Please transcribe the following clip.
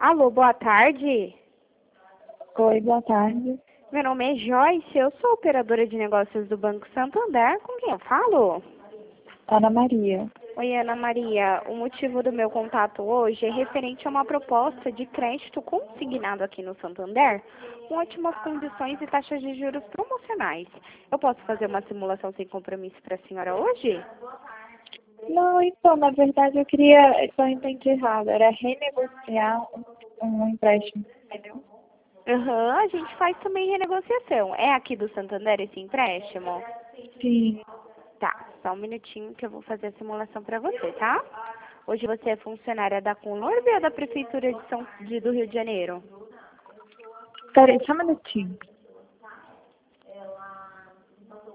Alô, boa tarde. Oi, boa tarde. Meu nome é Joyce, eu sou operadora de negócios do Banco Santander. Com quem eu falo? Ana Maria. Oi, Ana Maria. O motivo do meu contato hoje é referente a uma proposta de crédito consignado aqui no Santander, com ótimas condições e taxas de juros promocionais. Eu posso fazer uma simulação sem compromisso para a senhora hoje? Não, então, na verdade eu queria, eu só entendi errado, era renegociar um empréstimo, entendeu? Aham, a gente faz também renegociação. É aqui do Santander esse empréstimo? Sim. Tá, só um minutinho que eu vou fazer a simulação para você, tá? Hoje você é funcionária da Conlorb ou da Prefeitura do Rio de Janeiro? Peraí, só um minutinho.